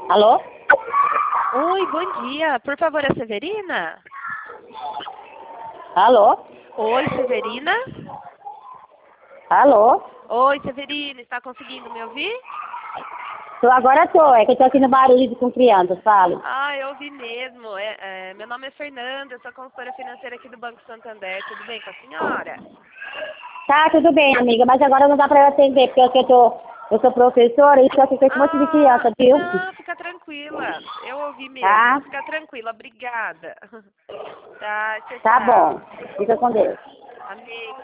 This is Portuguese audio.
Alô? Oi, bom dia. Por favor, a Severina? Alô? Oi, Severina? Alô? Oi, Severina, está conseguindo me ouvir? Agora tô, é que eu tô aqui no barulho com crianças, falo. Ah, eu ouvi mesmo. Meu nome é Fernanda, eu sou consultora financeira aqui do Banco Santander. Tudo bem com a senhora? Tá, tudo bem, amiga, mas agora não dá pra eu atender, porque eu sou professora e tô aqui com esse monte de criança, viu? Não, fica tranquila. Eu ouvi mesmo. Tá? Fica tranquila, obrigada. Tá, tchau, Tá bom. tchau. Fica com Deus. Amém.